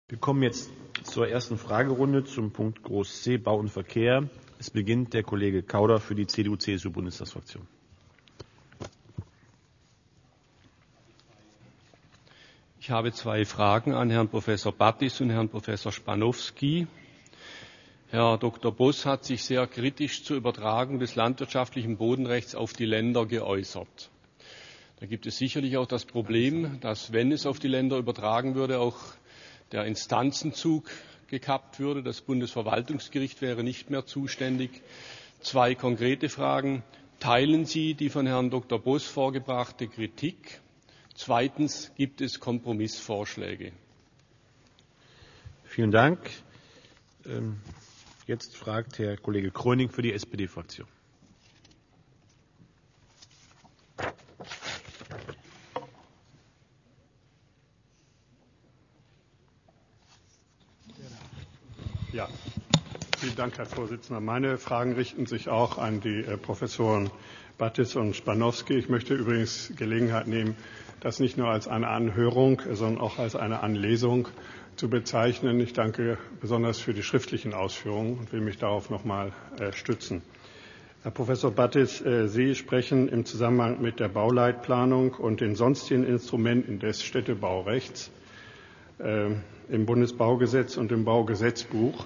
Wir kommen jetzt zur ersten Fragerunde zum Punkt Groß C, Bau und Verkehr. Es beginnt der Kollege Kauder für die CDU-CSU-Bundestagsfraktion. Ich habe zwei Fragen an Herrn Professor Battis und Herrn Professor Spanowski. Herr Dr. Boss hat sich sehr kritisch zur Übertragung des landwirtschaftlichen Bodenrechts auf die Länder geäußert. Da gibt es sicherlich auch das Problem, dass, wenn es auf die Länder übertragen würde, auch der Instanzenzug gekappt würde. Das Bundesverwaltungsgericht wäre nicht mehr zuständig. Zwei konkrete Fragen. Teilen Sie die von Herrn Dr. Boss vorgebrachte Kritik? Zweitens, gibt es Kompromissvorschläge? Vielen Dank. Jetzt fragt Herr Kollege Kröning für die SPD-Fraktion. Ja, vielen Dank, Herr Vorsitzender. Meine Fragen richten sich auch an die Professoren Battis und Spanowski. Ich möchte übrigens Gelegenheit nehmen, das nicht nur als eine Anhörung, sondern auch als eine Anlesung zu bezeichnen. Ich danke besonders für die schriftlichen Ausführungen und will mich darauf noch mal stützen. Herr Professor Battis, Sie sprechen im Zusammenhang mit der Bauleitplanung und den sonstigen Instrumenten des Städtebaurechts im Bundesbaugesetz und im Baugesetzbuch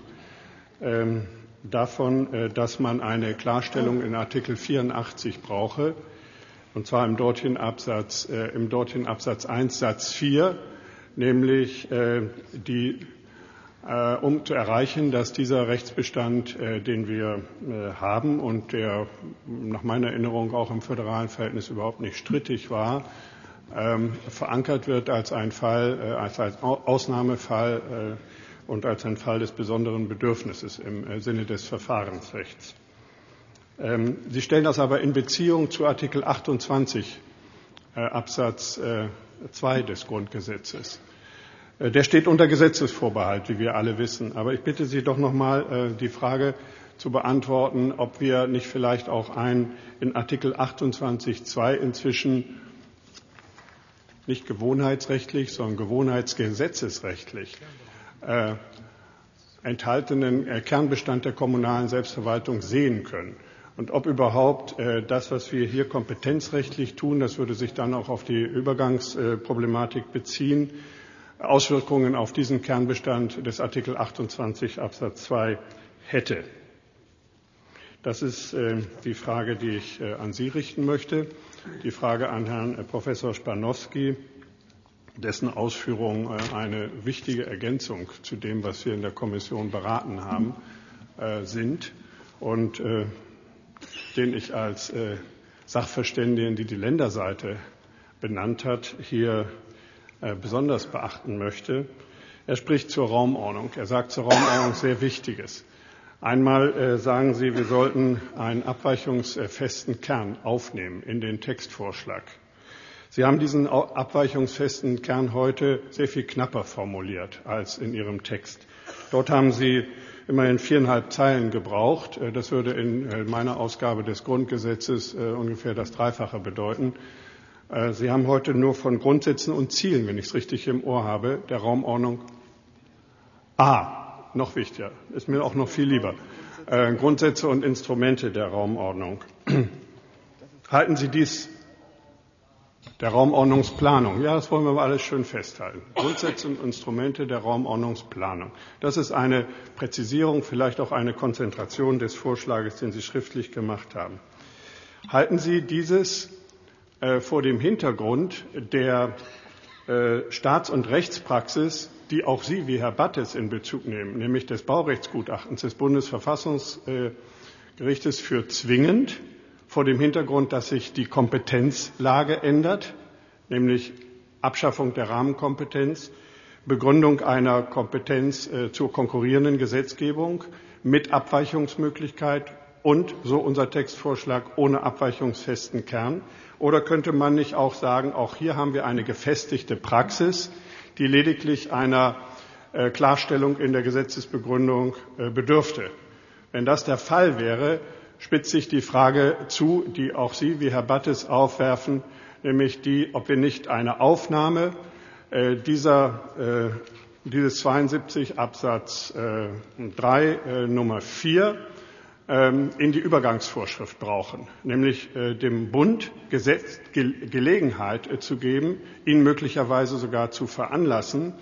davon, dass man eine Klarstellung in Artikel 84 brauche, und zwar im dortigen Absatz 1 Satz 4, nämlich um zu erreichen, dass dieser Rechtsbestand, den wir haben und der nach meiner Erinnerung auch im föderalen Verhältnis überhaupt nicht strittig war, verankert wird als ein Fall, als Ausnahmefall und als ein Fall des besonderen Bedürfnisses im Sinne des Verfahrensrechts. Sie stellen das aber in Beziehung zu Artikel 28 Absatz 2 des Grundgesetzes. Der steht unter Gesetzesvorbehalt, wie wir alle wissen. Aber ich bitte Sie doch noch mal die Frage zu beantworten, ob wir nicht vielleicht auch in Artikel 28.2 inzwischen nicht gewohnheitsrechtlich, sondern gewohnheitsgesetzesrechtlich enthaltenen Kernbestand der kommunalen Selbstverwaltung sehen können. Und ob überhaupt das, was wir hier kompetenzrechtlich tun, das würde sich dann auch auf die Übergangsproblematik beziehen, Auswirkungen auf diesen Kernbestand des Artikel 28 Absatz 2 hätte. Das ist die Frage, die ich an Sie richten möchte. Die Frage an Herrn Professor Spanowski, dessen Ausführungen eine wichtige Ergänzung zu dem, was wir in der Kommission beraten haben, sind und den ich als Sachverständigen, die Länderseite benannt hat, hier besonders beachten möchte. Er spricht zur Raumordnung. Er sagt zur Raumordnung sehr Wichtiges. Einmal sagen Sie, wir sollten einen abweichungsfesten Kern aufnehmen in den Textvorschlag. Sie haben diesen abweichungsfesten Kern heute sehr viel knapper formuliert als in Ihrem Text. Dort haben Sie immerhin 4,5 Zeilen gebraucht. Das würde in meiner Ausgabe des Grundgesetzes ungefähr das Dreifache bedeuten. Sie haben heute nur von Grundsätzen und Zielen, wenn ich es richtig im Ohr habe, der Raumordnung noch wichtiger, ist mir auch noch viel lieber, Grundsätze und Instrumente der Raumordnung. Halten Sie dies der Raumordnungsplanung? Ja, das wollen wir mal alles schön festhalten. Grundsätze und Instrumente der Raumordnungsplanung. Das ist eine Präzisierung, vielleicht auch eine Konzentration des Vorschlages, den Sie schriftlich gemacht haben. Halten Sie dieses vor dem Hintergrund der Staats- und Rechtspraxis, die auch Sie wie Herr Battis in Bezug nehmen, nämlich des Baurechtsgutachtens des Bundesverfassungsgerichtes, für zwingend, vor dem Hintergrund, dass sich die Kompetenzlage ändert, nämlich Abschaffung der Rahmenkompetenz, Begründung einer Kompetenz zur konkurrierenden Gesetzgebung mit Abweichungsmöglichkeit und, so unser Textvorschlag, ohne abweichungsfesten Kern? Oder könnte man nicht auch sagen, auch hier haben wir eine gefestigte Praxis, die lediglich einer Klarstellung in der Gesetzesbegründung bedürfte? Wenn das der Fall wäre, spitzt sich die Frage zu, die auch Sie wie Herr Battis aufwerfen, nämlich die, ob wir nicht eine Aufnahme dieser dieses 72 Absatz 3 Nummer 4 in die Übergangsvorschrift brauchen, nämlich dem Bund Gelegenheit zu geben, ihn möglicherweise sogar zu veranlassen,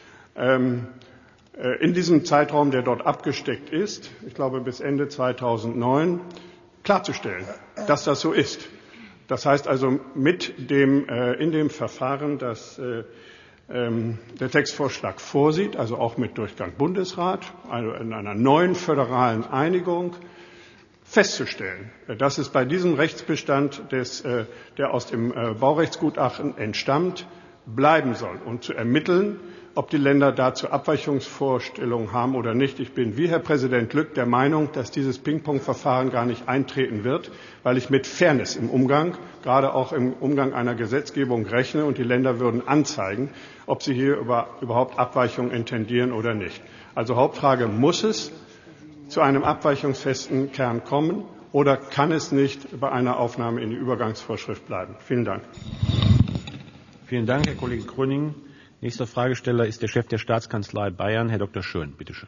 in diesem Zeitraum, der dort abgesteckt ist, ich glaube bis Ende 2009, klarzustellen, dass das so ist. Das heißt also in dem Verfahren, das der Textvorschlag vorsieht, also auch mit Durchgang Bundesrat, also in einer neuen föderalen Einigung, festzustellen, dass es bei diesem Rechtsbestand, der aus dem Baurechtsgutachten entstammt, bleiben soll und zu ermitteln, ob die Länder dazu Abweichungsvorstellungen haben oder nicht. Ich bin wie Herr Präsident Lück der Meinung, dass dieses Ping-Pong-Verfahren gar nicht eintreten wird, weil ich mit Fairness im Umgang, gerade auch im Umgang einer Gesetzgebung rechne und die Länder würden anzeigen, ob sie hier überhaupt Abweichungen intendieren oder nicht. Also Hauptfrage, muss es zu einem abweichungsfesten Kern kommen oder kann es nicht bei einer Aufnahme in die Übergangsvorschrift bleiben? Vielen Dank. Vielen Dank, Herr Kollege Gröning. Nächster Fragesteller ist der Chef der Staatskanzlei Bayern, Herr Dr. Schön. Bitte schön.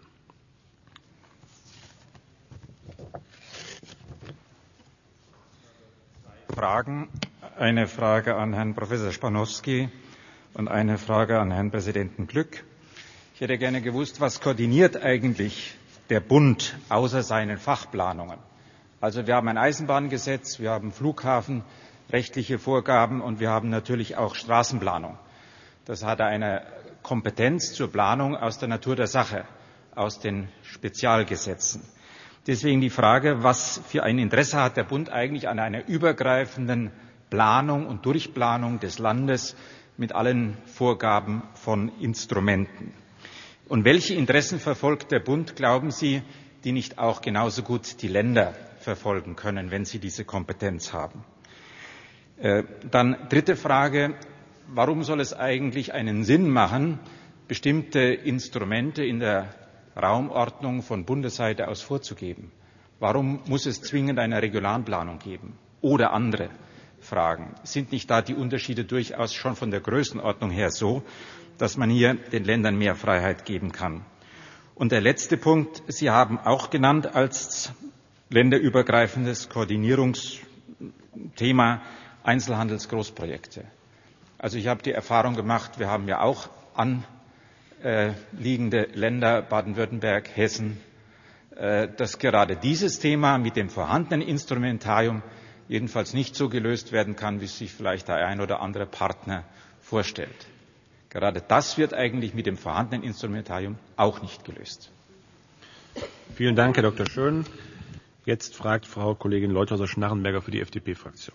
Fragen. Eine Frage an Herrn Professor Spanowski und eine Frage an Herrn Präsidenten Glück. Ich hätte gerne gewusst, was koordiniert eigentlich der Bund außer seinen Fachplanungen? Also wir haben ein Eisenbahngesetz, wir haben flughafenrechtliche Vorgaben und wir haben natürlich auch Straßenplanung. Das hat eine Kompetenz zur Planung aus der Natur der Sache, aus den Spezialgesetzen. Deswegen die Frage, was für ein Interesse hat der Bund eigentlich an einer übergreifenden Planung und Durchplanung des Landes mit allen Vorgaben von Instrumenten? Und welche Interessen verfolgt der Bund, glauben Sie, die nicht auch genauso gut die Länder verfolgen können, wenn sie diese Kompetenz haben? Dann dritte Frage. Warum soll es eigentlich einen Sinn machen, bestimmte Instrumente in der Raumordnung von Bundesseite aus vorzugeben? Warum muss es zwingend eine Regionalplanung geben oder andere Fragen? Sind nicht da die Unterschiede durchaus schon von der Größenordnung her so, dass man hier den Ländern mehr Freiheit geben kann? Und der letzte Punkt. Sie haben auch genannt als länderübergreifendes Koordinierungsthema Einzelhandelsgroßprojekte. Also ich habe die Erfahrung gemacht, wir haben ja auch anliegende Länder, Baden-Württemberg, Hessen, dass gerade dieses Thema mit dem vorhandenen Instrumentarium jedenfalls nicht so gelöst werden kann, wie es sich vielleicht der ein oder andere Partner vorstellt. Gerade das wird eigentlich mit dem vorhandenen Instrumentarium auch nicht gelöst. Vielen Dank, Herr Dr. Schön. Jetzt fragt Frau Kollegin Leuthauser-Schnarrenberger für die FDP-Fraktion.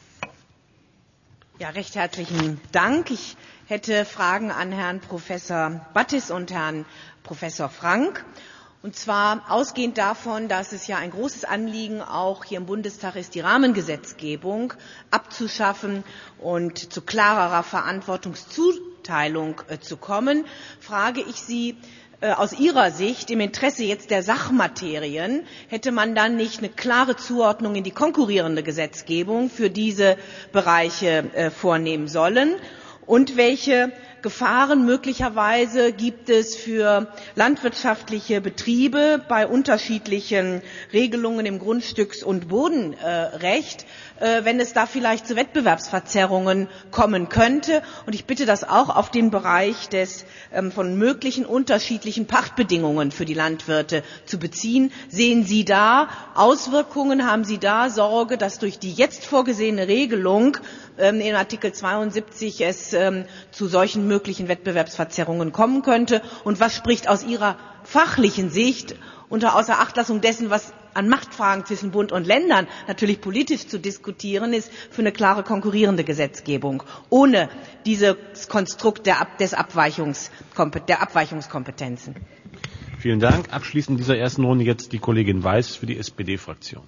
Ja, recht herzlichen Dank. Ich hätte Fragen an Herrn Professor Battis und Herrn Professor Frank. Und zwar ausgehend davon, dass es ja ein großes Anliegen auch hier im Bundestag ist, die Rahmengesetzgebung abzuschaffen und zu klarerer Verantwortungszuteilung zu kommen, frage ich Sie, aus Ihrer Sicht, im Interesse jetzt der Sachmaterien, hätte man dann nicht eine klare Zuordnung in die konkurrierende Gesetzgebung für diese Bereiche vornehmen sollen? Und welche Gefahren möglicherweise gibt es für landwirtschaftliche Betriebe bei unterschiedlichen Regelungen im Grundstücks- und Bodenrecht, wenn es da vielleicht zu Wettbewerbsverzerrungen kommen könnte? Und ich bitte das auch auf den Bereich von möglichen unterschiedlichen Pachtbedingungen für die Landwirte zu beziehen. Sehen Sie da Auswirkungen? Haben Sie da Sorge, dass durch die jetzt vorgesehene Regelung in Artikel 72 es zu solchen möglichen Wettbewerbsverzerrungen kommen könnte? Und was spricht aus Ihrer fachlichen Sicht unter Außerachtlassung dessen, was an Machtfragen zwischen Bund und Ländern natürlich politisch zu diskutieren ist, für eine klare konkurrierende Gesetzgebung, ohne dieses Konstrukt der Abweichungskompetenzen? Vielen Dank. Abschließend in dieser ersten Runde jetzt die Kollegin Weiß für die SPD-Fraktion.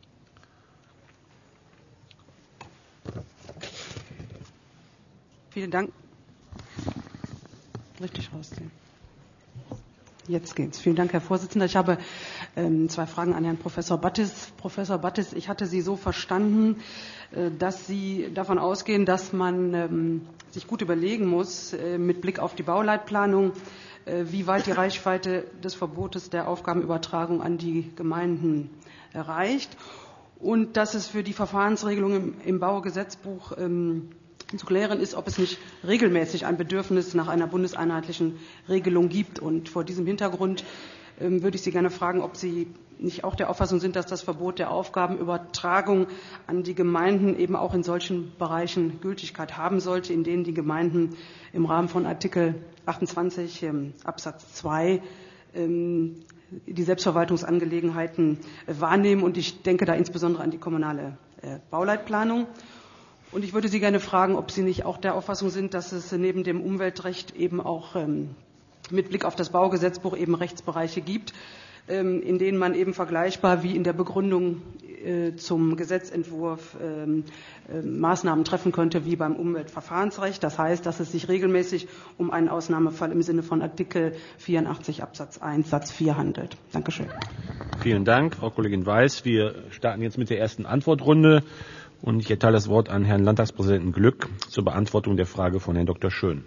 Vielen Dank. Richtig rausziehen. Jetzt geht's. Vielen Dank, Herr Vorsitzender. Ich habe zwei Fragen an Herrn Professor Battis. Professor Battis, ich hatte Sie so verstanden, dass Sie davon ausgehen, dass man sich gut überlegen muss, mit Blick auf die Bauleitplanung, wie weit die Reichweite des Verbotes der Aufgabenübertragung an die Gemeinden reicht und dass es für die Verfahrensregelung im Baugesetzbuch zu klären ist, ob es nicht regelmäßig ein Bedürfnis nach einer bundeseinheitlichen Regelung gibt. Und vor diesem Hintergrund würde ich Sie gerne fragen, ob Sie nicht auch der Auffassung sind, dass das Verbot der Aufgabenübertragung an die Gemeinden eben auch in solchen Bereichen Gültigkeit haben sollte, in denen die Gemeinden im Rahmen von Artikel 28 Absatz 2 die Selbstverwaltungsangelegenheiten wahrnehmen. Und ich denke da insbesondere an die kommunale Bauleitplanung. Und ich würde Sie gerne fragen, ob Sie nicht auch der Auffassung sind, dass es neben dem Umweltrecht eben auch mit Blick auf das Baugesetzbuch eben Rechtsbereiche gibt, in denen man eben vergleichbar wie in der Begründung zum Gesetzentwurf Maßnahmen treffen könnte wie beim Umweltverfahrensrecht. Das heißt, dass es sich regelmäßig um einen Ausnahmefall im Sinne von Artikel 84 Absatz 1 Satz 4 handelt. Dankeschön. Vielen Dank, Frau Kollegin Weiß. Wir starten jetzt mit der ersten Antwortrunde und ich erteile das Wort an Herrn Landtagspräsidenten Glück zur Beantwortung der Frage von Herrn Dr. Schön.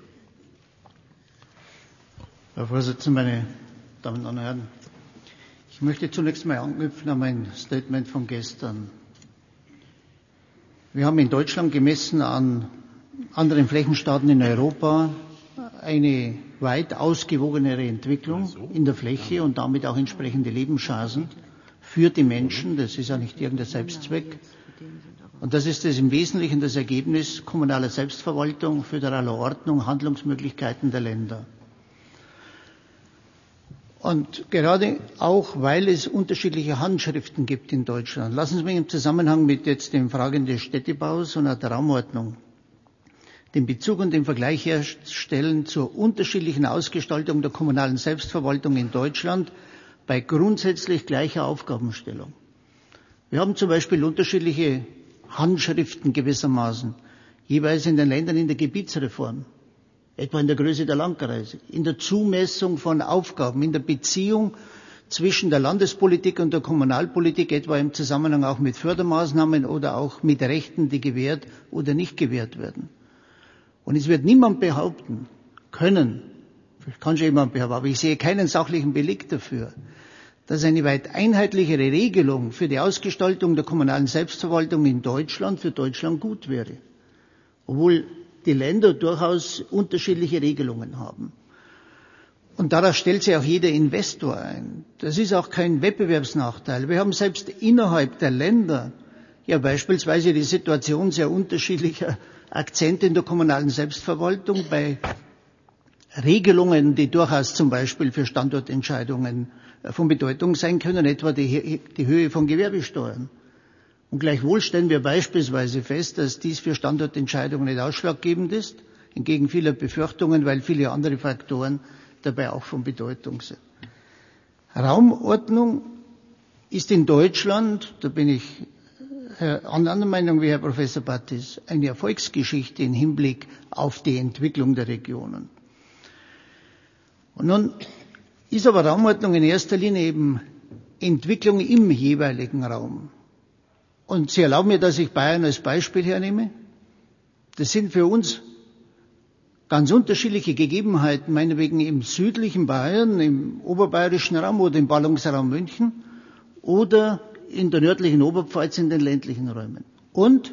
Herr Vorsitzender, meine Damen und Herren! Ich möchte zunächst mal anknüpfen an mein Statement von gestern. Wir haben in Deutschland gemessen an anderen Flächenstaaten in Europa eine weit ausgewogenere Entwicklung in der Fläche und damit auch entsprechende Lebenschancen für die Menschen. Das ist ja nicht irgendein Selbstzweck. Und das ist im Wesentlichen das Ergebnis kommunaler Selbstverwaltung, föderaler Ordnung, Handlungsmöglichkeiten der Länder. Und gerade auch, weil es unterschiedliche Handschriften gibt in Deutschland. Lassen Sie mich im Zusammenhang mit jetzt den Fragen des Städtebaus und der Raumordnung den Bezug und den Vergleich herstellen zur unterschiedlichen Ausgestaltung der kommunalen Selbstverwaltung in Deutschland bei grundsätzlich gleicher Aufgabenstellung. Wir haben zum Beispiel unterschiedliche Handschriften gewissermaßen, jeweils in den Ländern in der Gebietsreform. Etwa in der Größe der Landkreise, in der Zumessung von Aufgaben, in der Beziehung zwischen der Landespolitik und der Kommunalpolitik, etwa im Zusammenhang auch mit Fördermaßnahmen oder auch mit Rechten, die gewährt oder nicht gewährt werden. Und es wird niemand behaupten können, vielleicht kann schon jemand behaupten, aber ich sehe keinen sachlichen Beleg dafür, dass eine weit einheitlichere Regelung für die Ausgestaltung der kommunalen Selbstverwaltung in Deutschland für Deutschland gut wäre. Obwohl die Länder durchaus unterschiedliche Regelungen haben. Und darauf stellt sich auch jeder Investor ein. Das ist auch kein Wettbewerbsnachteil. Wir haben selbst innerhalb der Länder ja beispielsweise die Situation sehr unterschiedlicher Akzente in der kommunalen Selbstverwaltung bei Regelungen, die durchaus zum Beispiel für Standortentscheidungen von Bedeutung sein können, etwa die Höhe von Gewerbesteuern. Und gleichwohl stellen wir beispielsweise fest, dass dies für Standortentscheidungen nicht ausschlaggebend ist, entgegen vieler Befürchtungen, weil viele andere Faktoren dabei auch von Bedeutung sind. Raumordnung ist in Deutschland, da bin ich anderer Meinung wie Herr Professor Battis, eine Erfolgsgeschichte im Hinblick auf die Entwicklung der Regionen. Und nun ist aber Raumordnung in erster Linie eben Entwicklung im jeweiligen Raum. Und Sie erlauben mir, dass ich Bayern als Beispiel hernehme. Das sind für uns ganz unterschiedliche Gegebenheiten, meinetwegen im südlichen Bayern, im oberbayerischen Raum oder im Ballungsraum München oder in der nördlichen Oberpfalz in den ländlichen Räumen. Und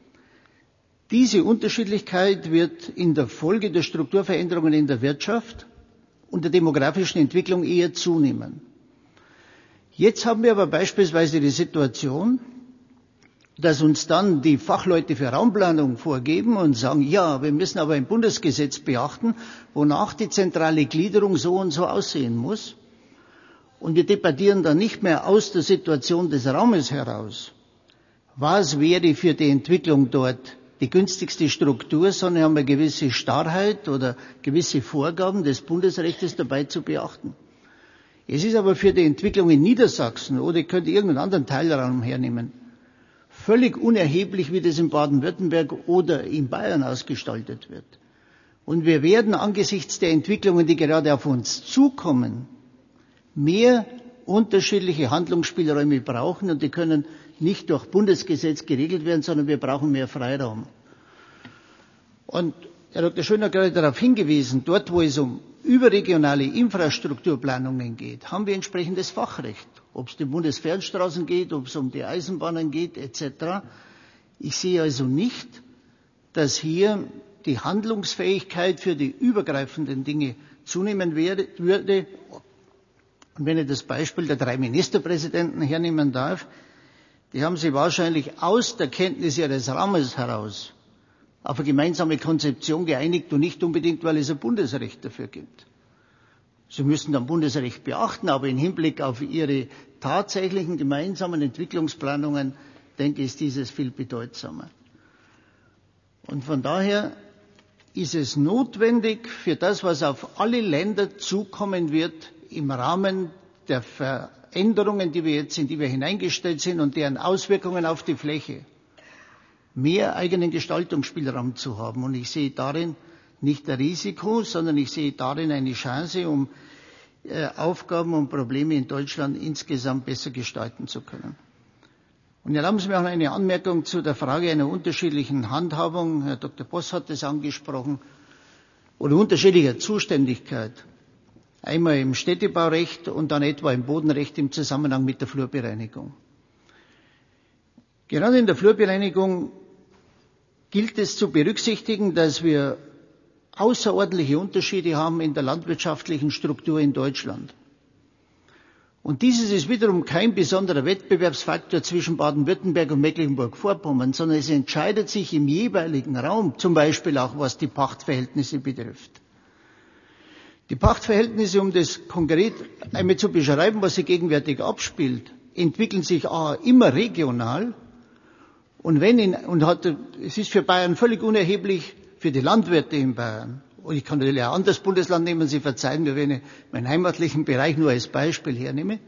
diese Unterschiedlichkeit wird in der Folge der Strukturveränderungen in der Wirtschaft und der demografischen Entwicklung eher zunehmen. Jetzt haben wir aber beispielsweise die Situation, dass uns dann die Fachleute für Raumplanung vorgeben und sagen, ja, wir müssen aber ein Bundesgesetz beachten, wonach die zentrale Gliederung so und so aussehen muss. Und wir debattieren dann nicht mehr aus der Situation des Raumes heraus, was wäre für die Entwicklung dort die günstigste Struktur, sondern haben eine gewisse Starrheit oder gewisse Vorgaben des Bundesrechts dabei zu beachten. Es ist aber für die Entwicklung in Niedersachsen oder ich könnte irgendeinen anderen Teilraum hernehmen, völlig unerheblich, wie das in Baden-Württemberg oder in Bayern ausgestaltet wird. Und wir werden angesichts der Entwicklungen, die gerade auf uns zukommen, mehr unterschiedliche Handlungsspielräume brauchen und die können nicht durch Bundesgesetz geregelt werden, sondern wir brauchen mehr Freiraum. Und Herr Dr. Schön hat gerade darauf hingewiesen, dort wo es um überregionale Infrastrukturplanungen geht, haben wir entsprechendes Fachrecht. Ob es um die Bundesfernstraßen geht, ob es um die Eisenbahnen geht, etc. Ich sehe also nicht, dass hier die Handlungsfähigkeit für die übergreifenden Dinge zunehmen würde. Und wenn ich das Beispiel der 3 Ministerpräsidenten hernehmen darf, die haben sich wahrscheinlich aus der Kenntnis ihres Rahmens heraus auf eine gemeinsame Konzeption geeinigt und nicht unbedingt, weil es ein Bundesrecht dafür gibt. Sie müssen dann Bundesrecht beachten, aber im Hinblick auf ihre tatsächlichen gemeinsamen Entwicklungsplanungen, denke ich, ist dieses viel bedeutsamer. Und von daher ist es notwendig für das, was auf alle Länder zukommen wird, im Rahmen der Veränderungen, die wir jetzt in die wir hineingestellt sind und deren Auswirkungen auf die Fläche, mehr eigenen Gestaltungsspielraum zu haben. Und ich sehe darin nicht ein Risiko, sondern ich sehe darin eine Chance, um Aufgaben und Probleme in Deutschland insgesamt besser gestalten zu können. Und erlauben Sie mir auch eine Anmerkung zu der Frage einer unterschiedlichen Handhabung. Herr Dr. Boss hat es angesprochen. Oder unterschiedlicher Zuständigkeit. Einmal im Städtebaurecht und dann etwa im Bodenrecht im Zusammenhang mit der Flurbereinigung. Gerade in der Flurbereinigung gilt es zu berücksichtigen, dass wir außerordentliche Unterschiede haben in der landwirtschaftlichen Struktur in Deutschland. Und dieses ist wiederum kein besonderer Wettbewerbsfaktor zwischen Baden-Württemberg und Mecklenburg-Vorpommern, sondern es entscheidet sich im jeweiligen Raum, zum Beispiel auch was die Pachtverhältnisse betrifft. Die Pachtverhältnisse, um das konkret einmal zu beschreiben, was sich gegenwärtig abspielt, entwickeln sich immer regional. Und es ist für Bayern völlig unerheblich, für die Landwirte in Bayern. Und ich kann natürlich ein anderes Bundesland nehmen, Sie verzeihen mir, wenn ich meinen heimatlichen Bereich nur als Beispiel hernehme.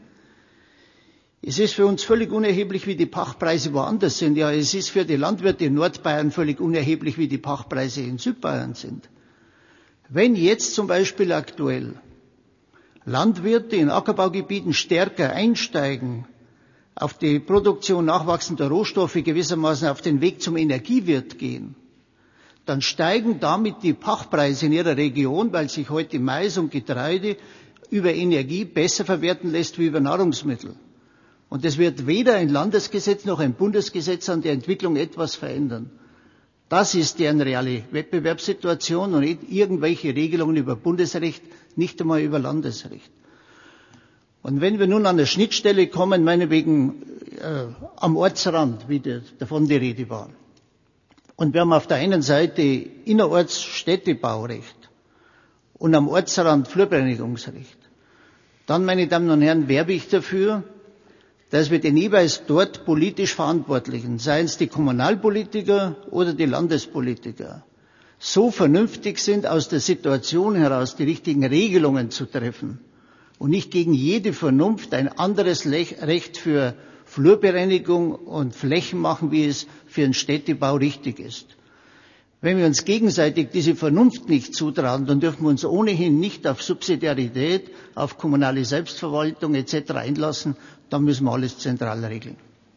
Es ist für uns völlig unerheblich, wie die Pachtpreise woanders sind. Ja, es ist für die Landwirte in Nordbayern völlig unerheblich, wie die Pachtpreise in Südbayern sind. Wenn jetzt zum Beispiel aktuell Landwirte in Ackerbaugebieten stärker einsteigen, auf die Produktion nachwachsender Rohstoffe gewissermaßen auf den Weg zum Energiewirt gehen, dann steigen damit die Pachtpreise in ihrer Region, weil sich heute Mais und Getreide über Energie besser verwerten lässt wie über Nahrungsmittel. Und es wird weder ein Landesgesetz noch ein Bundesgesetz an der Entwicklung etwas verändern. Das ist deren reale Wettbewerbssituation und nicht irgendwelche Regelungen über Bundesrecht, nicht einmal über Landesrecht. Und wenn wir nun an der Schnittstelle kommen, meinetwegen am Ortsrand, wie davon die Rede war, und wir haben auf der einen Seite innerorts Städtebaurecht und am Ortsrand Flurbereinigungsrecht, dann, meine Damen und Herren, werbe ich dafür, dass wir den jeweils dort politisch Verantwortlichen, seien es die Kommunalpolitiker oder die Landespolitiker, so vernünftig sind, aus der Situation heraus die richtigen Regelungen zu treffen und nicht gegen jede Vernunft ein anderes Recht für Flurbereinigung und Flächen machen, wie es für den Städtebau richtig ist. Wenn wir uns gegenseitig diese Vernunft nicht zutrauen, dann dürfen wir uns ohnehin nicht auf Subsidiarität, auf kommunale Selbstverwaltung etc. einlassen. Dann müssen wir alles zentral regeln.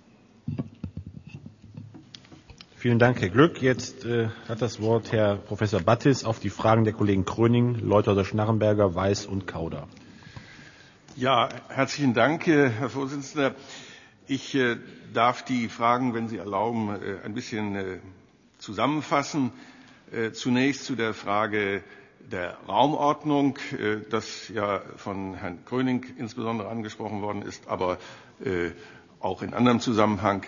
Vielen Dank, Herr Glück. Jetzt hat das Wort Herr Professor Battis auf die Fragen der Kollegen Kröning, Leutherer, Schnarrenberger, Weiß und Kauder. Ja, herzlichen Dank, Herr Vorsitzender. Ich darf die Fragen, wenn Sie erlauben, ein bisschen zusammenfassen. Zunächst zu der Frage der Raumordnung, das ja von Herrn Kröning insbesondere angesprochen worden ist, aber auch in anderem Zusammenhang.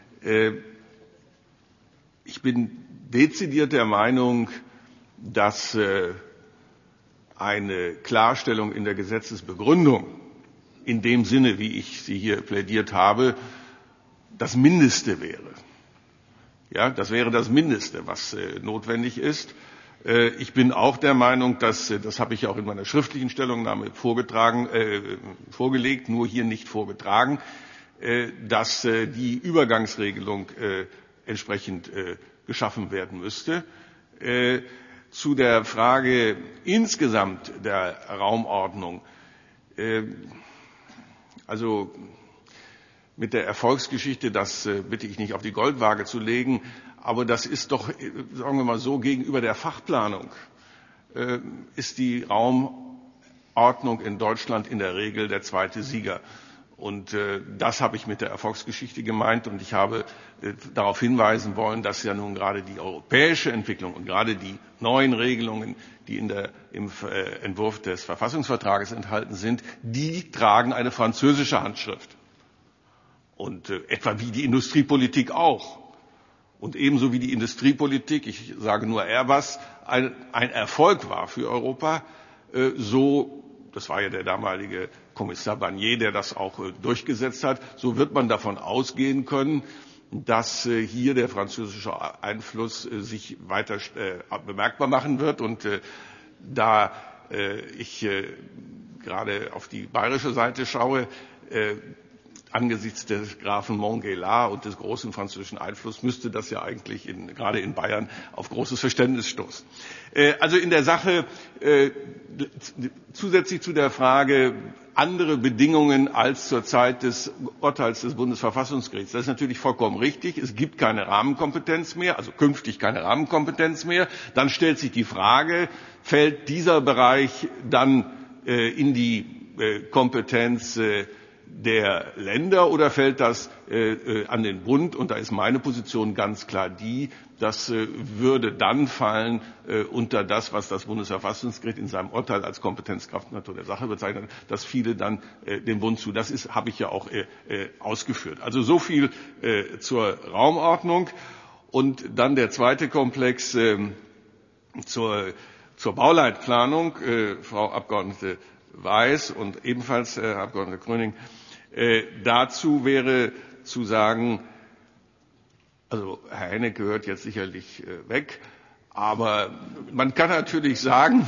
Ich bin dezidiert der Meinung, dass eine Klarstellung in der Gesetzesbegründung in dem Sinne, wie ich sie hier plädiert habe, das Mindeste wäre. Ja, das wäre das Mindeste, was notwendig ist. Ich bin auch der Meinung, das habe ich auch in meiner schriftlichen Stellungnahme vorgelegt, nur hier nicht vorgetragen, dass die Übergangsregelung entsprechend geschaffen werden müsste. Zu der Frage insgesamt der Raumordnung. Also mit der Erfolgsgeschichte, das bitte ich nicht auf die Goldwaage zu legen, aber das ist doch, sagen wir mal so, gegenüber der Fachplanung ist die Raumordnung Ordnung in Deutschland in der Regel der zweite Sieger. Und das habe ich mit der Erfolgsgeschichte gemeint. Und ich habe darauf hinweisen wollen, dass ja nun gerade die europäische Entwicklung und gerade die neuen Regelungen, die im Entwurf des Verfassungsvertrages enthalten sind, die tragen eine französische Handschrift. Und etwa wie die Industriepolitik auch. Und ebenso wie die Industriepolitik, ich sage nur Airbus, ein Erfolg war für Europa, das war ja der damalige Kommissar Barnier, der das auch durchgesetzt hat, so wird man davon ausgehen können, dass hier der französische Einfluss sich weiter bemerkbar machen wird. Und da ich gerade auf die bayerische Seite schaue, angesichts des Grafen Montgelas und des großen französischen Einflusses müsste das ja eigentlich gerade in Bayern auf großes Verständnis stoßen. Also in der Sache zusätzlich zu der Frage andere Bedingungen als zur Zeit des Urteils des Bundesverfassungsgerichts. Das ist natürlich vollkommen richtig. Es gibt keine Rahmenkompetenz mehr, also künftig keine Rahmenkompetenz mehr. Dann stellt sich die Frage, fällt dieser Bereich dann in die Kompetenz der Länder oder fällt das an den Bund? Und da ist meine Position ganz klar die, das würde dann fallen unter das, was das Bundesverfassungsgericht in seinem Urteil als Kompetenzkraft Natur der Sache bezeichnet. Das fiele dann dem Bund zu. Das habe ich ja auch ausgeführt. Also so viel zur Raumordnung. Und dann der zweite Komplex zur Bauleitplanung. Frau Abgeordnete Weiß und ebenfalls Herr Abgeordneter Gröning. Dazu wäre zu sagen, also Herr Hennig gehört jetzt sicherlich weg, aber man kann natürlich sagen,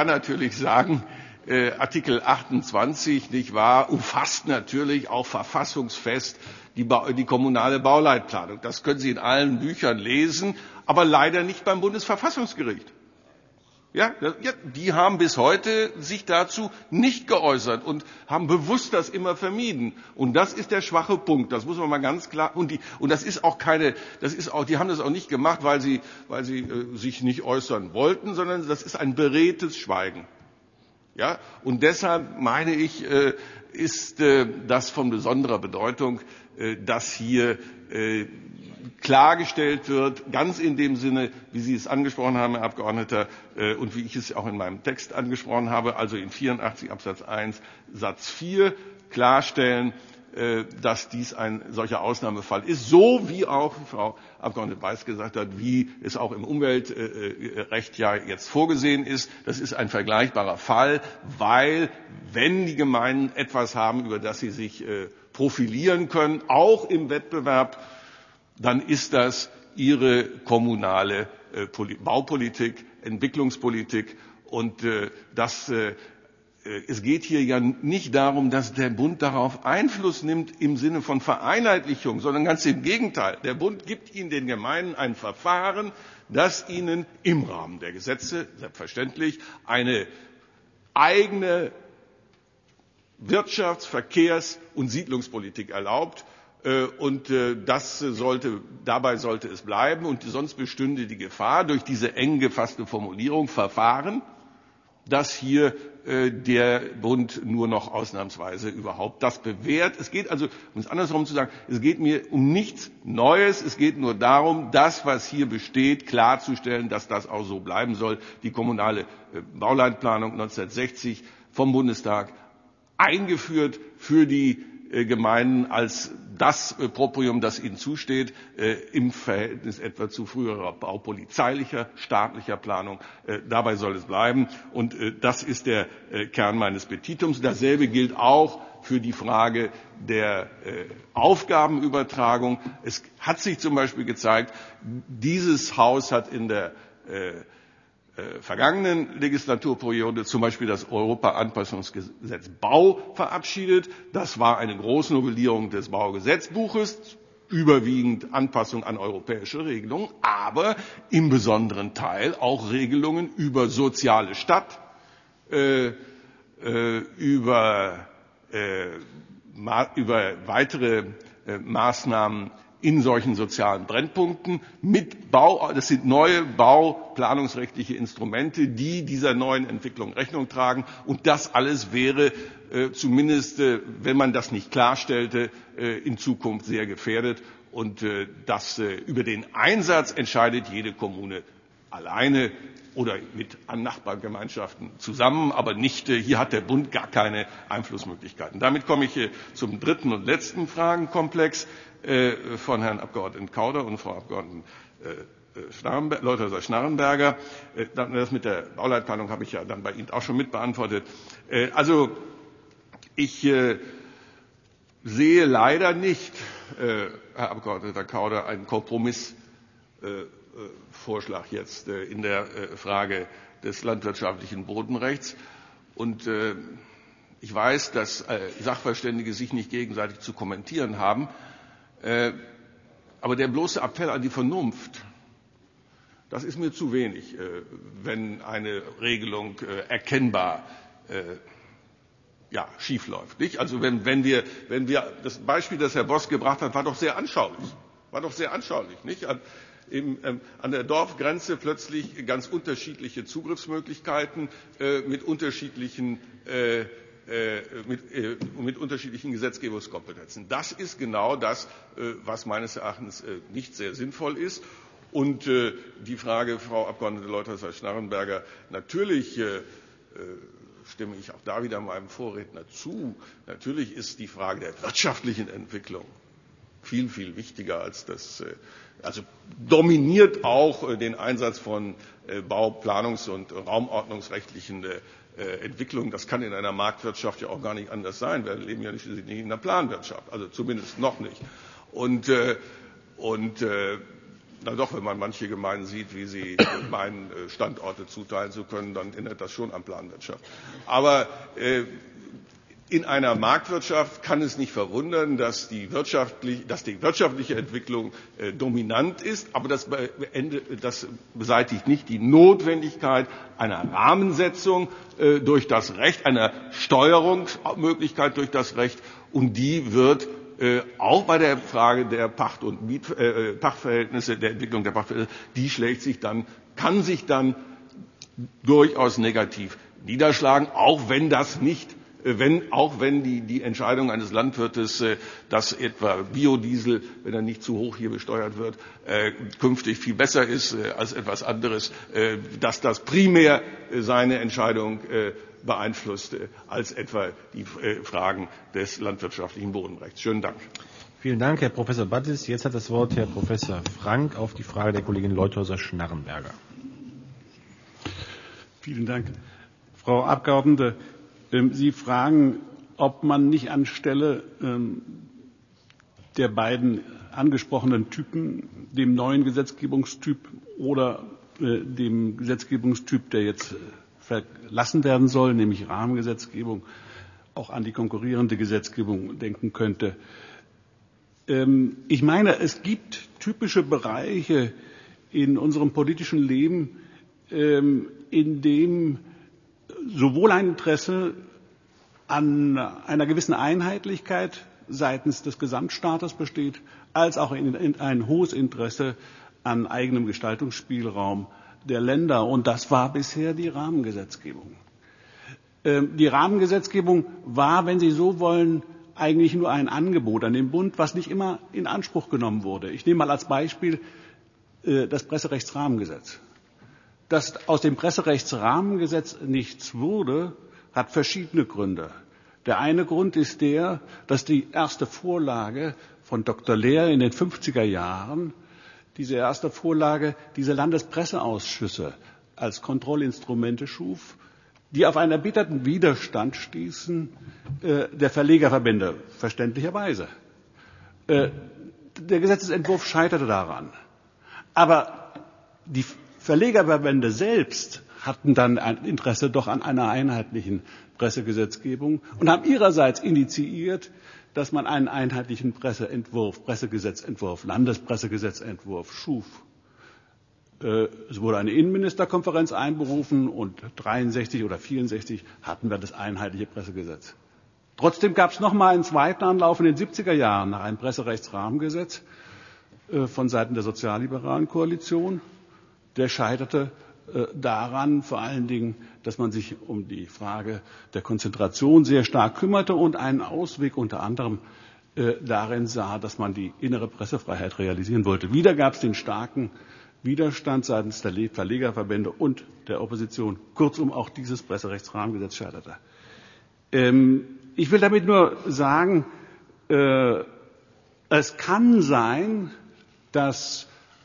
Artikel 28, nicht wahr, umfasst natürlich auch verfassungsfest die kommunale Bauleitplanung. Das können Sie in allen Büchern lesen, aber leider nicht beim Bundesverfassungsgericht. Ja, die haben bis heute sich dazu nicht geäußert und haben bewusst das immer vermieden. Und das ist der schwache Punkt. Das muss man mal ganz klar. Und das ist auch die haben das auch nicht gemacht, weil sie sich nicht äußern wollten, sondern das ist ein beredtes Schweigen. Ja, und deshalb meine ich, ist das von besonderer Bedeutung, dass hier klargestellt wird, ganz in dem Sinne, wie Sie es angesprochen haben, Herr Abgeordneter, und wie ich es auch in meinem Text angesprochen habe, also in 84 Absatz 1 Satz 4 klarstellen, dass dies ein solcher Ausnahmefall ist, so wie auch Frau Abgeordnete Weiß gesagt hat, wie es auch im Umweltrecht ja jetzt vorgesehen ist. Das ist ein vergleichbarer Fall, weil wenn die Gemeinden etwas haben, über das sie sich profilieren können, auch im Wettbewerb, dann ist das ihre kommunale Baupolitik, Entwicklungspolitik. Und es geht hier ja nicht darum, dass der Bund darauf Einfluss nimmt im Sinne von Vereinheitlichung, sondern ganz im Gegenteil. Der Bund gibt ihnen, den Gemeinden, ein Verfahren, das ihnen im Rahmen der Gesetze selbstverständlich eine eigene Wirtschafts-, Verkehrs- und Siedlungspolitik erlaubt. Und dabei sollte es bleiben. Und sonst bestünde die Gefahr durch diese eng gefasste Formulierung Verfahren, dass hier der Bund nur noch ausnahmsweise überhaupt das bewährt. Es geht also, um es andersrum zu sagen, es geht mir um nichts Neues. Es geht nur darum, das, was hier besteht, klarzustellen, dass das auch so bleiben soll. Die kommunale Bauleitplanung 1960 vom Bundestag eingeführt für die Gemeinden als das Proprium, das ihnen zusteht, im Verhältnis etwa zu früherer baupolizeilicher, staatlicher Planung. Dabei soll es bleiben. Und das ist der Kern meines Petitums. Dasselbe gilt auch für die Frage der Aufgabenübertragung. Es hat sich zum Beispiel gezeigt, dieses Haus hat in der vergangenen Legislaturperiode zum Beispiel das Europa-Anpassungsgesetz Bau verabschiedet. Das war eine Großnovellierung des Baugesetzbuches, überwiegend Anpassung an europäische Regelungen, aber im besonderen Teil auch Regelungen über soziale Stadt, über weitere Maßnahmen in solchen sozialen Brennpunkten mit das sind neue bauplanungsrechtliche Instrumente, die dieser neuen Entwicklung Rechnung tragen. Und das alles wäre zumindest, wenn man das nicht klarstellte, in Zukunft sehr gefährdet. Und über den Einsatz entscheidet jede Kommune alleine oder mit Nachbargemeinschaften zusammen, aber nicht, hier hat der Bund gar keine Einflussmöglichkeiten. Damit komme ich zum dritten und letzten Fragenkomplex von Herrn Abgeordneten Kauder und Frau Abgeordneten Leutherer-Schnarrenberger. Das mit der Bauleitplanung habe ich ja dann bei Ihnen auch schon mitbeantwortet. Also ich sehe leider nicht, Herr Abgeordneter Kauder, einen Kompromissvorschlag jetzt in der Frage des landwirtschaftlichen Bodenrechts. Und ich weiß, dass Sachverständige sich nicht gegenseitig zu kommentieren haben. Aber der bloße Appell an die Vernunft, das ist mir zu wenig, wenn eine Regelung erkennbar schief läuft. Nicht? Also wenn wir das Beispiel, das Herr Boss gebracht hat, war doch sehr anschaulich. Nicht? An der Dorfgrenze plötzlich ganz unterschiedliche Zugriffsmöglichkeiten mit unterschiedlichen Gesetzgebungskompetenzen. Das ist genau das, was meines Erachtens nicht sehr sinnvoll ist. Und die Frage, Frau Abgeordnete Leutherer-Schnarrenberger, natürlich stimme ich auch da wieder meinem Vorredner zu. Natürlich ist die Frage der wirtschaftlichen Entwicklung viel, viel wichtiger als das, also dominiert auch den Einsatz von bauplanungs- und raumordnungsrechtlichen Entwicklung. Das kann in einer Marktwirtschaft ja auch gar nicht anders sein. Wir leben ja nicht in einer Planwirtschaft, also zumindest noch nicht. Und na doch, wenn man manche Gemeinden sieht, wie sie meinen, Standorte zuteilen zu können, dann erinnert das schon an Planwirtschaft. Aber in einer Marktwirtschaft kann es nicht verwundern, dass die wirtschaftliche Entwicklung dominant ist, aber das beseitigt nicht die Notwendigkeit einer Rahmensetzung durch das Recht, einer Steuerungsmöglichkeit durch das Recht, und die wird auch bei der Frage der Pacht- und Pachtverhältnisse, der Entwicklung der Pachtverhältnisse, kann sich dann durchaus negativ niederschlagen, auch wenn die Entscheidung eines Landwirtes, dass etwa Biodiesel, wenn er nicht zu hoch hier besteuert wird, künftig viel besser ist als etwas anderes, dass das primär seine Entscheidung beeinflusst als etwa die Fragen des landwirtschaftlichen Bodenrechts. Schönen Dank. Vielen Dank, Herr Professor Battis. Jetzt hat das Wort Herr Professor Frank auf die Frage der Kollegin Leutherer-Schnarrenberger. Vielen Dank. Frau Abgeordnete, Sie fragen, ob man nicht anstelle der beiden angesprochenen Typen, dem neuen Gesetzgebungstyp oder dem Gesetzgebungstyp, der jetzt verlassen werden soll, nämlich Rahmengesetzgebung, auch an die konkurrierende Gesetzgebung denken könnte. Ich meine, es gibt typische Bereiche in unserem politischen Leben, in dem sowohl ein Interesse an einer gewissen Einheitlichkeit seitens des Gesamtstaates besteht, als auch ein hohes Interesse an eigenem Gestaltungsspielraum der Länder. Und das war bisher die Rahmengesetzgebung. Die Rahmengesetzgebung war, wenn Sie so wollen, eigentlich nur ein Angebot an den Bund, was nicht immer in Anspruch genommen wurde. Ich nehme mal als Beispiel das Presserechtsrahmengesetz. Dass aus dem Presserechtsrahmengesetz nichts wurde, hat verschiedene Gründe. Der eine Grund ist der, dass die erste Vorlage von Dr. Lehr in den 50er Jahren, diese erste Vorlage, diese Landespresseausschüsse als Kontrollinstrumente schuf, die auf einen erbitterten Widerstand stießen der Verlegerverbände, verständlicherweise. Der Gesetzesentwurf scheiterte daran. Aber die Verlegerverbände selbst hatten dann ein Interesse doch an einer einheitlichen Pressegesetzgebung und haben ihrerseits initiiert, dass man einen einheitlichen Pressegesetzentwurf, Landespressegesetzentwurf schuf. Es wurde eine Innenministerkonferenz einberufen und 63 oder 64 hatten wir das einheitliche Pressegesetz. Trotzdem gab es noch mal einen zweiten Anlauf in den 70er Jahren nach einem Presserechtsrahmengesetz. von Seiten der sozialliberalen Koalition. Der scheiterte daran vor allen Dingen, dass man sich um die Frage der Konzentration sehr stark kümmerte und einen Ausweg unter anderem darin sah, dass man die innere Pressefreiheit realisieren wollte. Wieder gab es den starken Widerstand seitens der Verlegerverbände und der Opposition. Kurzum, auch dieses Presserechtsrahmengesetz scheiterte. Ich will damit nur sagen, es kann sein, dass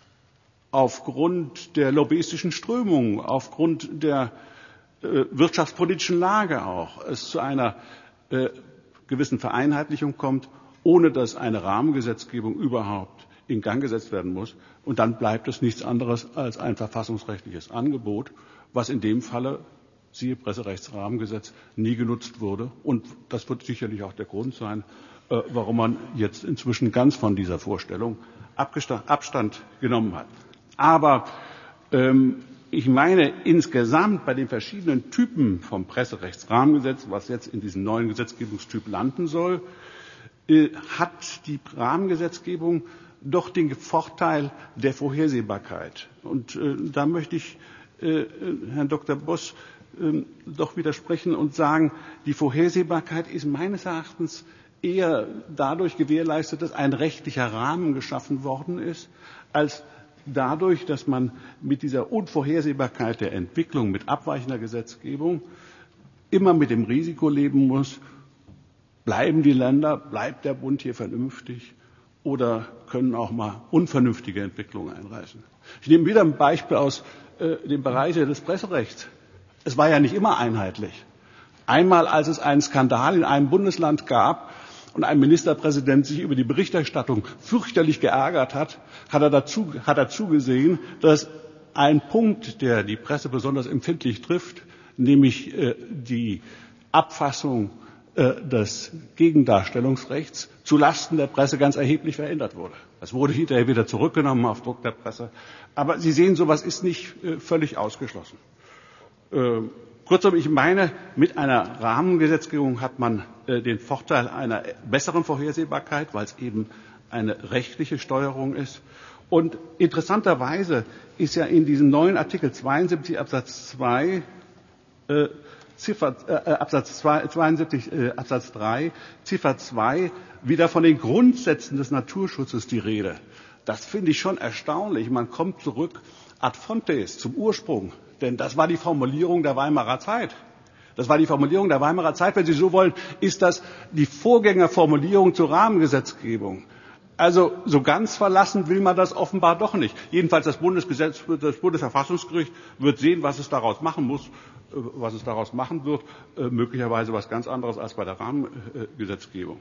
aufgrund der lobbyistischen Strömungen, aufgrund der wirtschaftspolitischen Lage auch, es zu einer gewissen Vereinheitlichung kommt, ohne dass eine Rahmengesetzgebung überhaupt in Gang gesetzt werden muss. Und dann bleibt es nichts anderes als ein verfassungsrechtliches Angebot, was in dem Falle, siehe Presserechtsrahmengesetz, nie genutzt wurde. Und das wird sicherlich auch der Grund sein, warum man jetzt inzwischen ganz von dieser Vorstellung Abstand genommen hat. Aber ich meine, insgesamt bei den verschiedenen Typen vom Presserechtsrahmengesetz, was jetzt in diesem neuen Gesetzgebungstyp landen soll, hat die Rahmengesetzgebung doch den Vorteil der Vorhersehbarkeit. Und da möchte ich Herrn Dr. Boss doch widersprechen und sagen, die Vorhersehbarkeit ist meines Erachtens eher dadurch gewährleistet, dass ein rechtlicher Rahmen geschaffen worden ist, als dadurch, dass man mit dieser Unvorhersehbarkeit der Entwicklung, mit abweichender Gesetzgebung immer mit dem Risiko leben muss, bleiben die Länder, bleibt der Bund hier vernünftig oder können auch mal unvernünftige Entwicklungen einreißen. Ich nehme wieder ein Beispiel aus dem Bereich des Presserechts. Es war ja nicht immer einheitlich. Einmal, als es einen Skandal in einem Bundesland gab und ein Ministerpräsident sich über die Berichterstattung fürchterlich geärgert hat, hat er zugesehen, dass ein Punkt, der die Presse besonders empfindlich trifft, nämlich die Abfassung des Gegendarstellungsrechts zulasten der Presse ganz erheblich verändert wurde. Das wurde hinterher wieder zurückgenommen auf Druck der Presse. Aber Sie sehen, sowas ist nicht völlig ausgeschlossen. Kurzum, ich meine, mit einer Rahmengesetzgebung hat man den Vorteil einer besseren Vorhersehbarkeit, weil es eben eine rechtliche Steuerung ist. Und interessanterweise ist ja in diesem neuen Artikel 72 Absatz 2 Absatz 72 Absatz 3 Ziffer 2 wieder von den Grundsätzen des Naturschutzes die Rede. Das finde ich schon erstaunlich. Man kommt zurück ad fontes, zum Ursprung. Denn das war die Formulierung der Weimarer Zeit. Das war die Formulierung der Weimarer Zeit. Wenn Sie so wollen, ist das die Vorgängerformulierung zur Rahmengesetzgebung. Also so ganz verlassen will man das offenbar doch nicht. Jedenfalls das Bundesverfassungsgericht wird sehen, was es daraus machen muss, was es daraus machen wird, möglicherweise was ganz anderes als bei der Rahmengesetzgebung.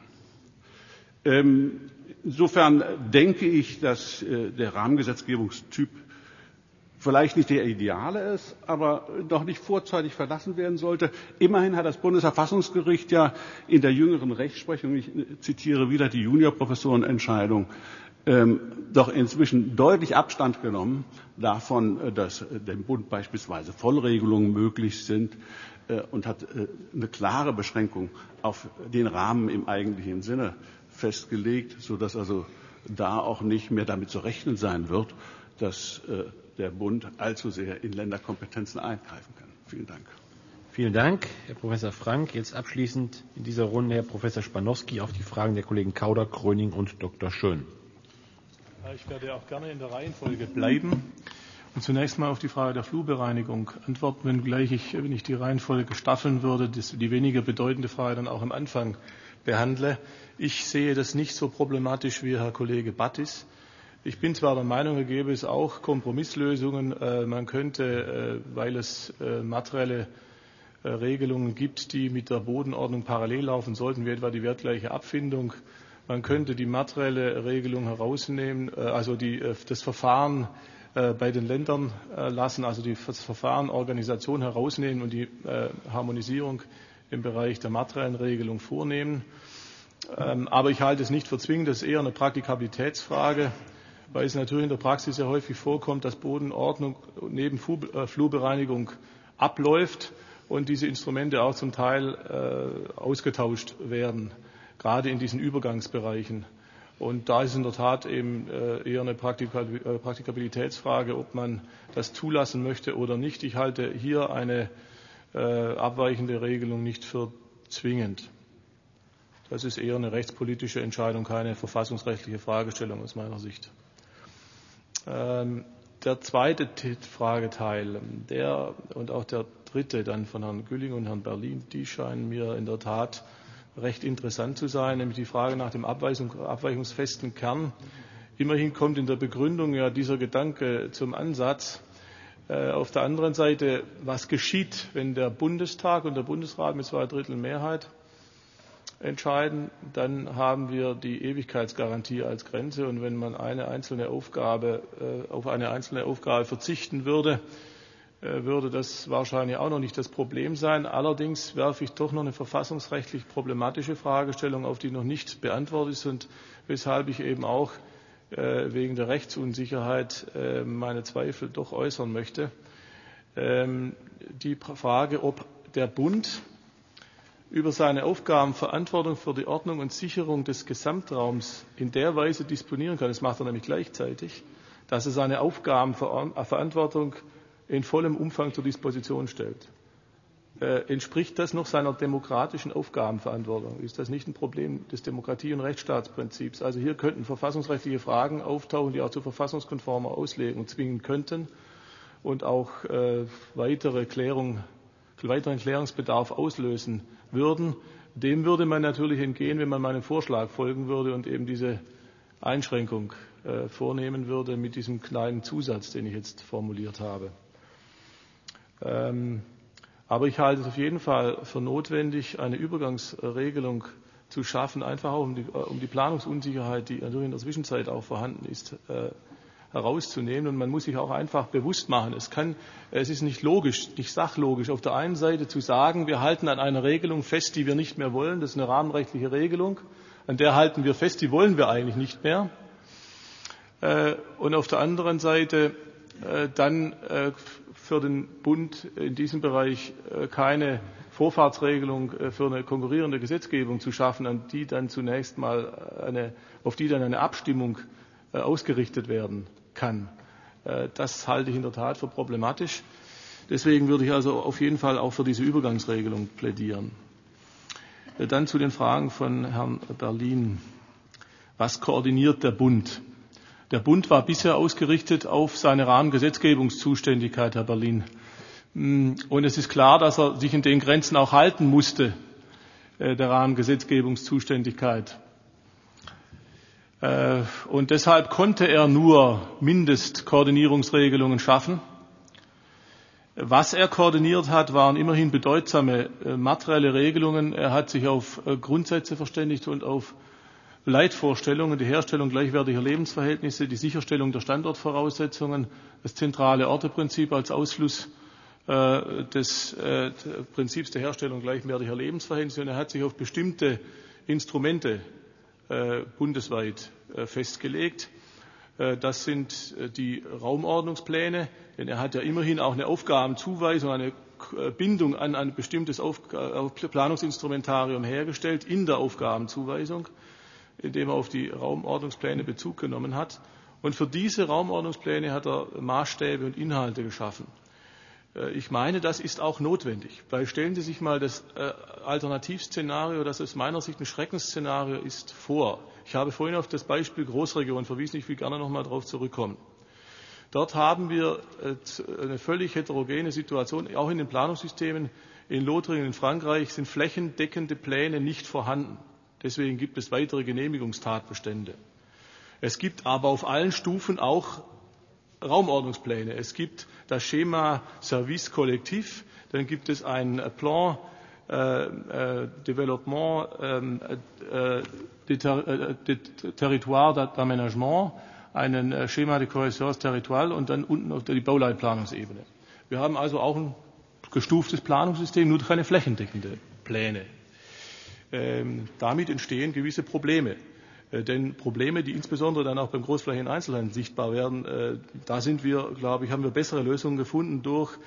Insofern denke ich, dass der Rahmengesetzgebungstyp vielleicht nicht der ideale ist, aber doch nicht vorzeitig verlassen werden sollte. Immerhin hat das Bundesverfassungsgericht ja in der jüngeren Rechtsprechung, ich zitiere wieder die Juniorprofessorenentscheidung, doch inzwischen deutlich Abstand genommen davon, dass dem Bund beispielsweise Vollregelungen möglich sind und hat eine klare Beschränkung auf den Rahmen im eigentlichen Sinne festgelegt, sodass also da auch nicht mehr damit zu rechnen sein wird, dass der Bund allzu sehr in Länderkompetenzen eingreifen kann. Vielen Dank. Vielen Dank, Herr Professor Frank. Jetzt abschließend in dieser Runde Herr Professor Spanowski auf die Fragen der Kollegen Kauder, Kröning und Dr. Schön. Ich werde auch gerne in der Reihenfolge bleiben und zunächst mal auf die Frage der Flurbereinigung antworten, wenngleich wenn ich die Reihenfolge staffeln würde, die weniger bedeutende Frage dann auch am Anfang behandle. Ich sehe das nicht so problematisch wie Herr Kollege Battis. Ich bin zwar der Meinung, da gäbe es auch Kompromisslösungen. Man könnte, weil es materielle Regelungen gibt, die mit der Bodenordnung parallel laufen sollten, wie etwa die wertgleiche Abfindung, man könnte die materielle Regelung herausnehmen, also das Verfahren bei den Ländern lassen, also das Verfahren Organisation herausnehmen und die Harmonisierung im Bereich der materiellen Regelung vornehmen. Aber ich halte es nicht für zwingend, das ist eher eine Praktikabilitätsfrage, weil es natürlich in der Praxis sehr häufig vorkommt, dass Bodenordnung neben Flurbereinigung abläuft und diese Instrumente auch zum Teil ausgetauscht werden, gerade in diesen Übergangsbereichen. Und da ist in der Tat eben eher eine Praktikabilitätsfrage, ob man das zulassen möchte oder nicht. Ich halte hier eine abweichende Regelung nicht für zwingend. Das ist eher eine rechtspolitische Entscheidung, keine verfassungsrechtliche Fragestellung aus meiner Sicht. Der zweite Frageteil, und auch der dritte dann von Herrn Gülling und Herrn Berlin, die scheinen mir in der Tat recht interessant zu sein, nämlich die Frage nach dem abweichungsfesten Kern. Immerhin kommt in der Begründung ja dieser Gedanke zum Ansatz. Auf der anderen Seite, was geschieht, wenn der Bundestag und der Bundesrat mit 2/3 Mehrheit entscheiden, dann haben wir die Ewigkeitsgarantie als Grenze. Und wenn man auf eine einzelne Aufgabe verzichten würde, würde das wahrscheinlich auch noch nicht das Problem sein. Allerdings werfe ich doch noch eine verfassungsrechtlich problematische Fragestellung auf, die noch nicht beantwortet ist und weshalb ich eben auch wegen der Rechtsunsicherheit meine Zweifel doch äußern möchte. Die Frage, ob der Bund über seine Aufgabenverantwortung für die Ordnung und Sicherung des Gesamtraums in der Weise disponieren kann, das macht er nämlich gleichzeitig, dass er seine Aufgabenverantwortung in vollem Umfang zur Disposition stellt. Entspricht das noch seiner demokratischen Aufgabenverantwortung? Ist das nicht ein Problem des Demokratie- und Rechtsstaatsprinzips? Also hier könnten verfassungsrechtliche Fragen auftauchen, die auch zu verfassungskonformer Auslegung zwingen könnten und auch weiteren Klärungsbedarf auslösen würden. Dem würde man natürlich entgehen, wenn man meinem Vorschlag folgen würde und eben diese Einschränkung vornehmen würde mit diesem kleinen Zusatz, den ich jetzt formuliert habe. Aber ich halte es auf jeden Fall für notwendig, eine Übergangsregelung zu schaffen, einfach auch um die Planungsunsicherheit, die natürlich in der Zwischenzeit auch vorhanden ist, herauszunehmen. Und man muss sich auch einfach bewusst machen, es ist nicht logisch, nicht sachlogisch, auf der einen Seite zu sagen, wir halten an einer Regelung fest, die wir nicht mehr wollen. Das ist eine rahmenrechtliche Regelung, an der halten wir fest, die wollen wir eigentlich nicht mehr. Und auf der anderen Seite dann für den Bund in diesem Bereich keine Vorfahrtsregelung für eine konkurrierende Gesetzgebung zu schaffen, auf die dann eine Abstimmung ausgerichtet werden kann. Das halte ich in der Tat für problematisch. Deswegen würde ich also auf jeden Fall auch für diese Übergangsregelung plädieren. Dann zu den Fragen von Herrn Berlin. Was koordiniert der Bund? Der Bund war bisher ausgerichtet auf seine Rahmengesetzgebungszuständigkeit, Herr Berlin. Und es ist klar, dass er sich in den Grenzen auch halten musste, der Rahmengesetzgebungszuständigkeit. Und deshalb konnte er nur Mindestkoordinierungsregelungen schaffen. Was er koordiniert hat, waren immerhin bedeutsame materielle Regelungen. Er hat sich auf Grundsätze verständigt und auf Leitvorstellungen, die Herstellung gleichwertiger Lebensverhältnisse, die Sicherstellung der Standortvoraussetzungen, das zentrale Orteprinzip als Ausschluss des Prinzips der Herstellung gleichwertiger Lebensverhältnisse. Und er hat sich auf bestimmte Instrumente bundesweit festgelegt. Das sind die Raumordnungspläne, denn er hat ja immerhin auch eine Aufgabenzuweisung, eine Bindung an ein bestimmtes Planungsinstrumentarium hergestellt in der Aufgabenzuweisung, indem er auf die Raumordnungspläne Bezug genommen hat. Und für diese Raumordnungspläne hat er Maßstäbe und Inhalte geschaffen. Ich meine, das ist auch notwendig, weil stellen Sie sich mal das Alternativszenario, das aus meiner Sicht ein Schreckensszenario ist, vor. Ich habe vorhin auf das Beispiel Großregion verwiesen, ich will gerne noch mal darauf zurückkommen. Dort haben wir eine völlig heterogene Situation, auch in den Planungssystemen. In Lothringen in Frankreich sind flächendeckende Pläne nicht vorhanden. Deswegen gibt es weitere Genehmigungstatbestände. Es gibt aber auf allen Stufen auch Raumordnungspläne. Es gibt das Schema Service Collectif, dann gibt es ein Plan Développement Territoire d'Aménagement, einen Schema de Cohérence Territoriale und dann unten auf die Bauleitplanungsebene. Wir haben also auch ein gestuftes Planungssystem, nur keine flächendeckende Pläne. Damit entstehen gewisse Probleme. Denn Probleme, die insbesondere dann auch beim Großflächeneinzelhandel sichtbar werden, da sind wir, glaube ich, haben wir bessere Lösungen gefunden durch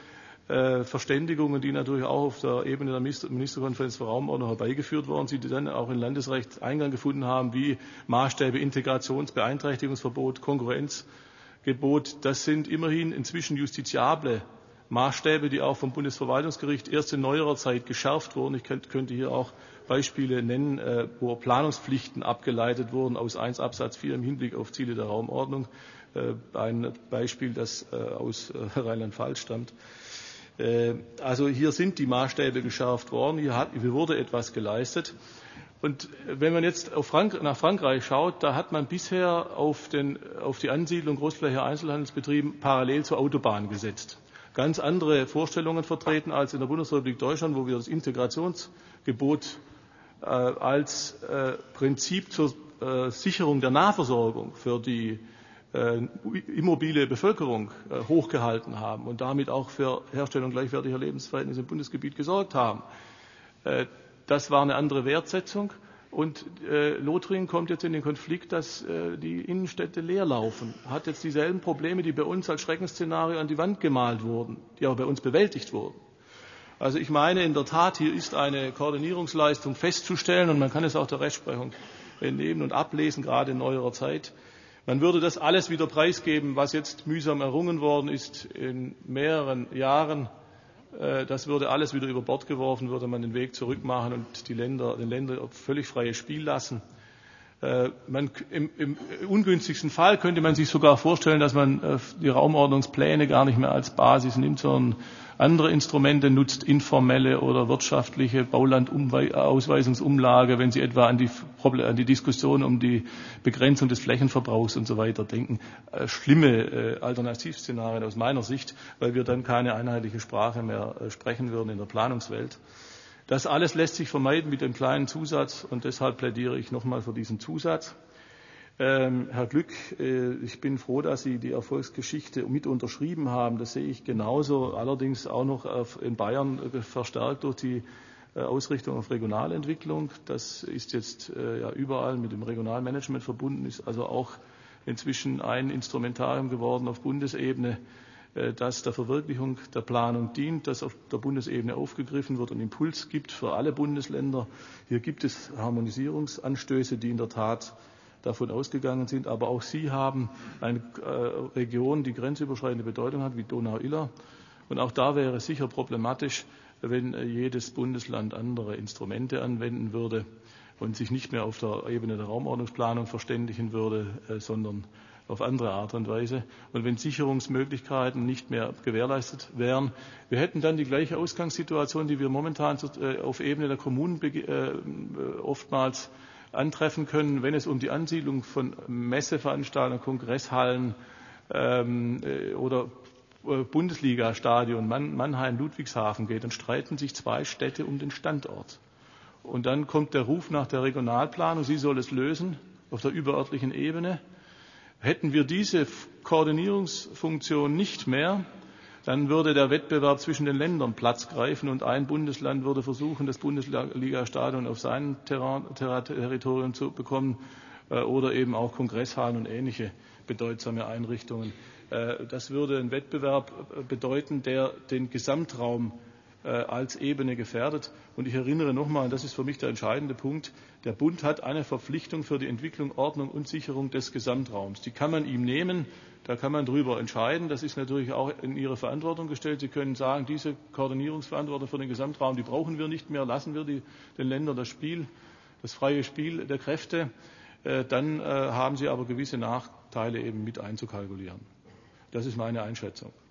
Verständigungen, die natürlich auch auf der Ebene der Ministerkonferenz für Raumordnung herbeigeführt worden sind, die dann auch in Landesrecht Eingang gefunden haben, wie Maßstäbe Integrations-, Beeinträchtigungsverbot, Konkurrenzgebot. Das sind immerhin inzwischen justiziable Maßstäbe, die auch vom Bundesverwaltungsgericht erst in neuerer Zeit geschärft wurden. Ich könnte hier auch Beispiele nennen, wo Planungspflichten abgeleitet wurden aus 1 Absatz 4 im Hinblick auf Ziele der Raumordnung. Ein Beispiel, das aus Rheinland-Pfalz stammt. Also hier sind die Maßstäbe geschärft worden, hier wurde etwas geleistet. Und wenn man jetzt nach Frankreich schaut, da hat man bisher auf die Ansiedlung großflächiger Einzelhandelsbetrieben parallel zur Autobahn gesetzt. Ganz andere Vorstellungen vertreten als in der Bundesrepublik Deutschland, wo wir das Integrationsgebot als Prinzip zur Sicherung der Nahversorgung für die immobile Bevölkerung hochgehalten haben und damit auch für Herstellung gleichwertiger Lebensverhältnisse im Bundesgebiet gesorgt haben. Das war eine andere Wertsetzung und Lothringen kommt jetzt in den Konflikt, dass die Innenstädte leer laufen, hat jetzt dieselben Probleme, die bei uns als Schreckensszenario an die Wand gemalt wurden, die aber bei uns bewältigt wurden. Also ich meine in der Tat, hier ist eine Koordinierungsleistung festzustellen und man kann es auch der Rechtsprechung entnehmen und ablesen, gerade in neuerer Zeit. Man würde das alles wieder preisgeben, was jetzt mühsam errungen worden ist in mehreren Jahren. Das würde alles wieder über Bord geworfen, würde man den Weg zurück machen und den Ländern völlig freies Spiel lassen. Im ungünstigsten Fall könnte man sich sogar vorstellen, dass man die Raumordnungspläne gar nicht mehr als Basis nimmt, sondern andere Instrumente nutzt, informelle oder wirtschaftliche Baulandausweisungsumlage, wenn Sie etwa an die Diskussion um die Begrenzung des Flächenverbrauchs und so weiter denken. Schlimme Alternativszenarien aus meiner Sicht, weil wir dann keine einheitliche Sprache mehr sprechen würden in der Planungswelt. Das alles lässt sich vermeiden mit dem kleinen Zusatz und deshalb plädiere ich nochmal für diesen Zusatz. Herr Glück, ich bin froh, dass Sie die Erfolgsgeschichte mit unterschrieben haben. Das sehe ich genauso, allerdings auch noch in Bayern verstärkt durch die Ausrichtung auf Regionalentwicklung. Das ist jetzt ja überall mit dem Regionalmanagement verbunden, ist also auch inzwischen ein Instrumentarium geworden auf Bundesebene, das der Verwirklichung der Planung dient, das auf der Bundesebene aufgegriffen wird und Impuls gibt für alle Bundesländer. Hier gibt es Harmonisierungsanstöße, die in der Tat davon ausgegangen sind. Aber auch Sie haben eine Region, die grenzüberschreitende Bedeutung hat, wie Donau-Iller. Und auch da wäre es sicher problematisch, wenn jedes Bundesland andere Instrumente anwenden würde und sich nicht mehr auf der Ebene der Raumordnungsplanung verständigen würde, sondern auf andere Art und Weise. Und wenn Sicherungsmöglichkeiten nicht mehr gewährleistet wären, wir hätten dann die gleiche Ausgangssituation, die wir momentan auf Ebene der Kommunen oftmals antreffen können, wenn es um die Ansiedlung von Messeveranstaltungen, Kongresshallen oder Bundesliga-Stadion Mannheim-Ludwigshafen geht, dann streiten sich zwei Städte um den Standort. Und dann kommt der Ruf nach der Regionalplanung, sie soll es lösen auf der überörtlichen Ebene. Hätten wir diese Koordinierungsfunktion nicht mehr, dann würde der Wettbewerb zwischen den Ländern Platz greifen und ein Bundesland würde versuchen, das Bundesliga-Stadion auf sein Territorium zu bekommen oder eben auch Kongresshallen und ähnliche bedeutsame Einrichtungen. Das würde einen Wettbewerb bedeuten, der den Gesamtraum als Ebene gefährdet. Und ich erinnere nochmal, und das ist für mich der entscheidende Punkt, der Bund hat eine Verpflichtung für die Entwicklung, Ordnung und Sicherung des Gesamtraums. Die kann man ihm nehmen, da kann man darüber entscheiden. Das ist natürlich auch in Ihre Verantwortung gestellt. Sie können sagen, diese Koordinierungsverantwortung für den Gesamtraum, die brauchen wir nicht mehr, lassen wir den Ländern das freie Spiel der Kräfte. Dann haben sie aber gewisse Nachteile eben mit einzukalkulieren. Das ist meine Einschätzung.